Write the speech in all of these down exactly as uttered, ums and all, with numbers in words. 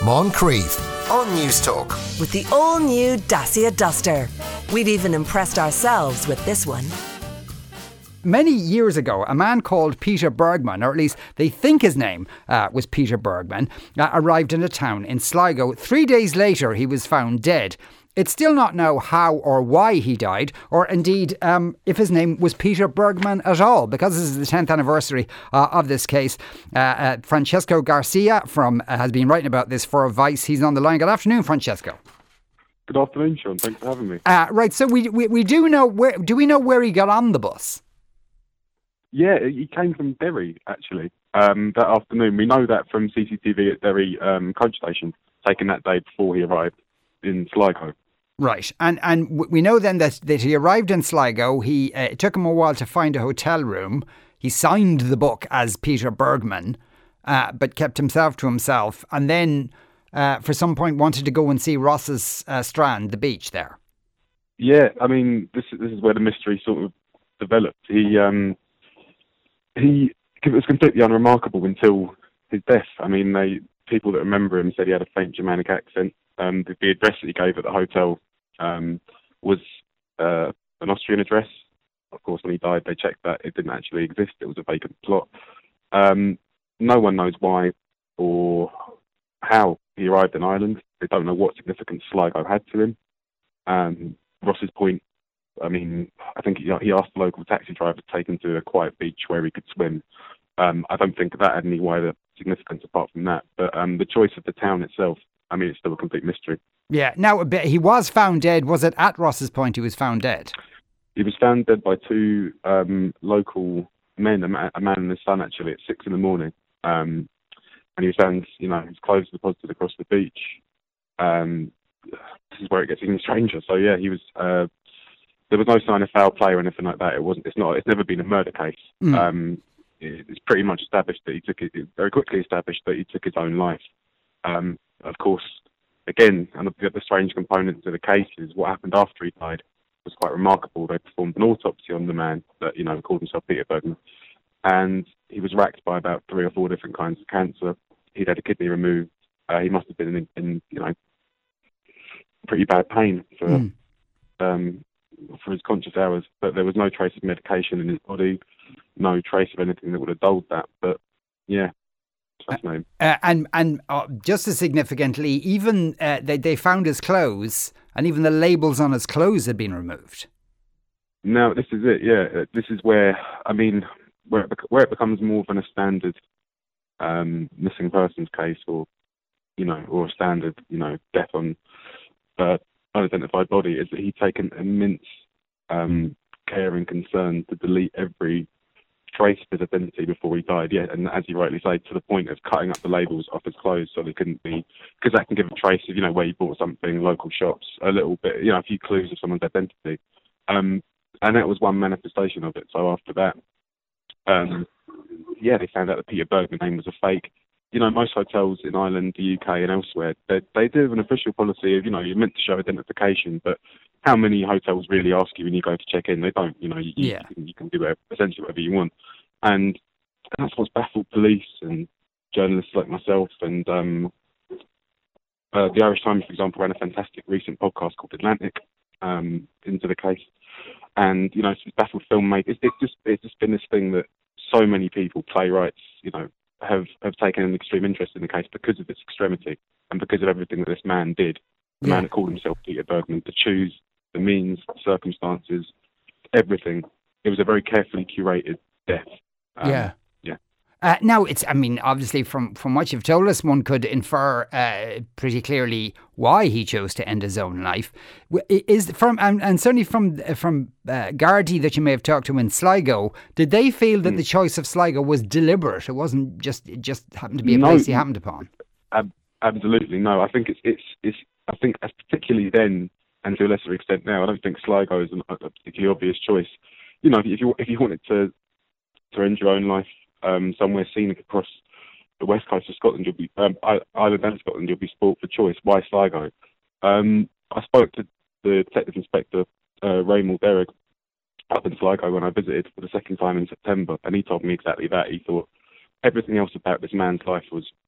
Moncrief on News Talk. With the all-new Dacia Duster. We've even impressed ourselves with this one. Many years ago, a man called Peter Bergman, or at least they think his name uh, was Peter Bergman, uh, arrived in a town in Sligo. Three days later, he was found dead. It's still not known how or why he died, or indeed um, if his name was Peter Bergman at all. Because this is the tenth anniversary uh, of this case, uh, uh, Francesco Garcia from uh, has been writing about this for Vice. He's on the line. Good afternoon, Francesco. Good afternoon, Sean. Thanks for having me. Uh, right, so we, we we do know where. Do we know where he got on the bus? Yeah, he came from Derry actually um, that afternoon. We know that from C C T V at Derry um, coach station, taken that day before he arrived in Sligo. Right, and and we know then that, that he arrived in Sligo. He uh, it took him a while to find a hotel room. He signed the book as Peter Bergman, uh, but kept himself to himself. And then, uh, for some point, wanted to go and see Ross's uh, Strand, the beach there. Yeah, I mean, this this is where the mystery sort of developed. He um, he it was completely unremarkable until his death. I mean, they people that remember him said he had a faint Germanic accent. Um, the, the address that he gave at the hotel um, was uh, an Austrian address. Of course, when he died, they checked that it didn't actually exist. It was a vacant plot. Um, no one knows why or how he arrived in Ireland. They don't know what significance Sligo had to him. Um, Ross's Point, I mean, I think he, he asked the local taxi driver to take him to a quiet beach where he could swim. Um, I don't think that had any wider significance apart from that. But um, the choice of the town itself, I mean, it's still a complete mystery. Yeah. Now, he was found dead. Was it at Ross's Point he was found dead? He was found dead by two um, local men, a man, a man and his son, actually, at six in the morning. Um, and he was found, you know, his clothes deposited across the beach. Um, this is where it gets even stranger. So, yeah, he was... Uh, there was no sign of foul play or anything like that. It wasn't. It's not. It's never been a murder case. Mm. Um, it, it's pretty much established that he took it. it very quickly established that he took his own life. Um, Of course, again, and the, the strange component to the case is what happened after he died was quite remarkable. They performed an autopsy on the man that, you know, called himself Peter Bergman, and he was racked by about three or four different kinds of cancer. He'd had a kidney removed. Uh, he must have been in, in, you know, pretty bad pain for mm. um, for his conscious hours. But there was no trace of medication in his body, no trace of anything that would have dulled that. But yeah. Uh, uh, and and uh, just as significantly, even uh, they, they found his clothes, and even the labels on his clothes had been removed. No, this is it. Yeah, this is where I mean, where it, where it becomes more than a standard um, missing persons case, or you know, or a standard you know death on uh, unidentified body, is that he'd taken immense um, care and concern to delete every trace of his identity before he died, yeah, and as you rightly say, to the point of cutting up the labels off his clothes so they couldn't be, because that can give a trace of, you know, where you bought something, local shops, a little bit, you know, a few clues of someone's identity. Um, and that was one manifestation of it. So after that, um, yeah, they found out that Peter Bergman's name was a fake. You know, most hotels in Ireland, the U K and elsewhere, they, they do have an official policy of, you know, you're meant to show identification, but how many hotels really ask you when you go to check in? They don't, you know, you, yeah. you, can, you can do whatever, essentially whatever you want. And that's what's baffled police and journalists like myself. And um, uh, the Irish Times, for example, ran a fantastic recent podcast called Atlantic um, into the case. And, you know, it's baffled filmmakers. It's, it's, just, it's just been this thing that so many people, playwrights, you know, have, have taken an extreme interest in the case because of its extremity and because of everything that this man did. The yeah. man that called himself Peter Bergman, to choose the means, circumstances, everything. It was a very carefully curated death. Um, yeah. Yeah. Uh, now, it's, I mean, obviously from, from what you've told us, one could infer uh, pretty clearly why he chose to end his own life. Is from And, and certainly from from uh, Gardaí that you may have talked to in Sligo, did they feel that mm. the choice of Sligo was deliberate? It wasn't just, it just happened to be a no, place he happened upon? Ab- absolutely, no. I think it's, it's, it's, I think as particularly then, and to a lesser extent now, I don't think Sligo is an, a particularly obvious choice. You know, if you if you wanted to to end your own life um, somewhere scenic across the west coast of Scotland, you'll be um, Ireland and Scotland, you'll be sport for choice. Why Sligo? Um, I spoke to the detective inspector uh, Raymond Derrick up in Sligo when I visited for the second time in September, and he told me exactly that. He thought everything else about this man's life was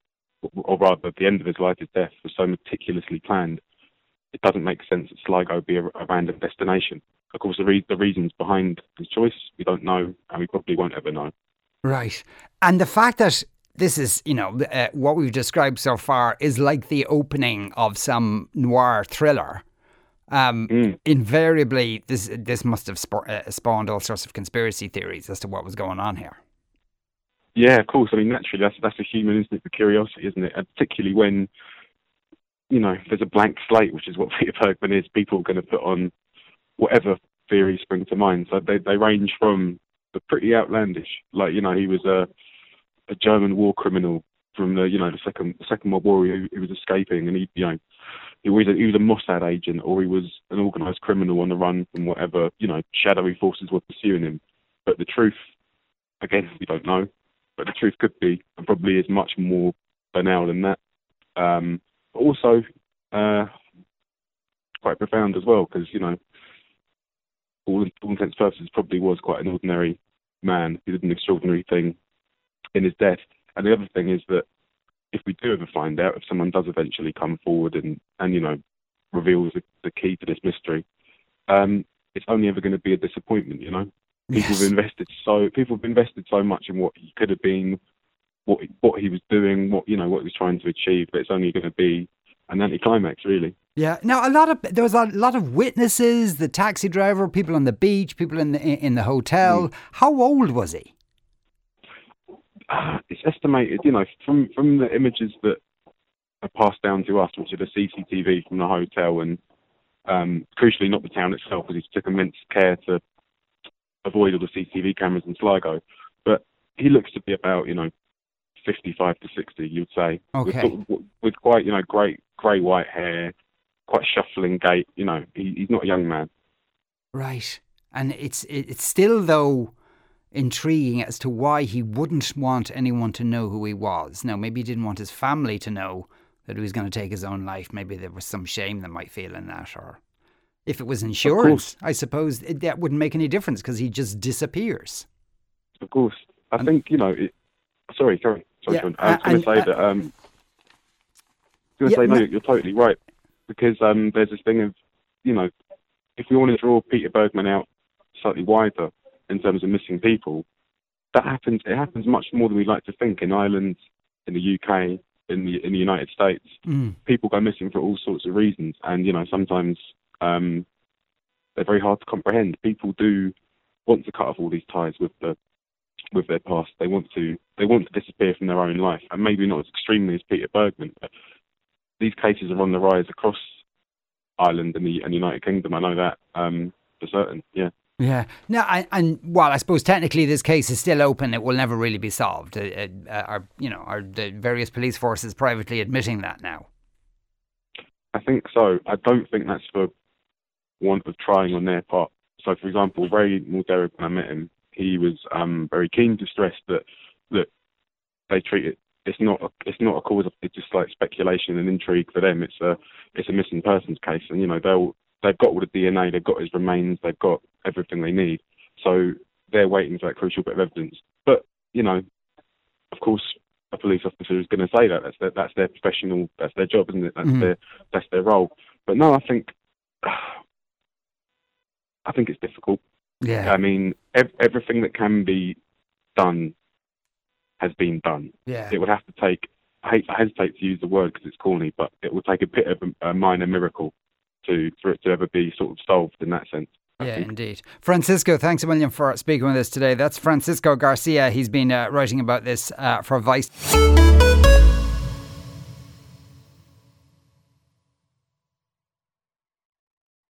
or rather, the end of his life, his death, was so meticulously planned. It doesn't make sense that Sligo be a, a random destination. Of course, the, re- the reasons behind his choice, we don't know, and we probably won't ever know. Right. And the fact that this is, you know, uh, what we've described so far is like the opening of some noir thriller. Um, mm. Invariably, this this must have sp- uh, spawned all sorts of conspiracy theories as to what was going on here. Yeah, of course. I mean, naturally, that's that's a human instinct for curiosity, isn't it? And particularly when, you know, there's a blank slate, which is what Peter Bergman is. People are going to put on whatever theories spring to mind. So they they range from the pretty outlandish, like, you know, he was a a German war criminal from the, you know, the second the Second World War who, who was escaping, and he, you know, he was a, he was a Mossad agent, or he was an organised criminal on the run from whatever, you know, shadowy forces were pursuing him. But the truth, again, we don't know. But the truth could be, and probably is, much more banal than that. Um, but also uh, quite profound as well, because, you know, all, all intents and purposes, probably was quite an ordinary man who did an extraordinary thing in his death. And the other thing is that if we do ever find out, if someone does eventually come forward and, and you know, reveals the, the key to this mystery, um, it's only ever going to be a disappointment, you know? People yes. have invested so people have invested so much in what he could have been, what what he was doing, what you know what he was trying to achieve. But it's only going to be an anticlimax, really. Yeah. Now, a lot of there was a lot of witnesses: the taxi driver, people on the beach, people in the in the hotel. Mm. How old was he? Uh, it's estimated, you know, from from the images that are passed down to us, which are the C C T V from the hotel, and um, crucially not the town itself, because he took immense care to avoid all the C C T V cameras in Sligo. But he looks to be about, you know, fifty-five to sixty, you'd say. Okay. With, sort of, with quite, you know, grey, grey white hair, quite shuffling gait. You know, he, he's not a young man. Right. And it's it's still, though, intriguing as to why he wouldn't want anyone to know who he was. Now, maybe he didn't want his family to know that he was going to take his own life. Maybe there was some shame they might feel in that, or if it was insurance, I suppose it, that wouldn't make any difference because he just disappears. Of course. I and, think, you know, it, sorry, sorry, sorry, yeah, John. I was going to say uh, that, um, I was going to yeah, say, no, you're totally right. Because um, there's this thing of, you know, if we want to draw Peter Bergman out slightly wider in terms of missing people, that happens, it happens much more than we like to think in Ireland, in the U K, in the in the United States. Mm. People go missing for all sorts of reasons. And, you know, sometimes Um, they're very hard to comprehend. People do want to cut off all these ties with the with their past. They want to they want to disappear from their own life, and maybe not as extremely as Peter Bergman. But these cases are on the rise across Ireland and the and United Kingdom. I know that um, for certain. Yeah. Yeah. No, I, and well, I suppose technically this case is still open. It will never really be solved. Uh, uh, are you know are the various police forces privately admitting that now? I think so. I don't think that's for want of trying on their part. So, for example, Ray Mulderrick, when I met him, he was um, very keen to stress that that they treat it. It's not. A, it's not a cause of. It's just like speculation and intrigue for them. It's a. It's a missing persons case, and you know they'll. They've got all the D N A. They've got his remains. They've got everything they need. So they're waiting for that crucial bit of evidence. But you know, of course, a police officer is going to say that. That's their. That's their professional. That's their job, isn't it? That's mm-hmm. their. That's their role. But no, I think. I think it's difficult. Yeah. I mean, ev- everything that can be done has been done. Yeah. It would have to take, I, hate, I hesitate to use the word because it's corny, but it would take a bit of a, a minor miracle to for it to ever be sort of solved in that sense. I yeah, think. Indeed. Francisco, thanks a million for speaking with us today. That's Francisco Garcia. He's been uh, writing about this uh, for Vice.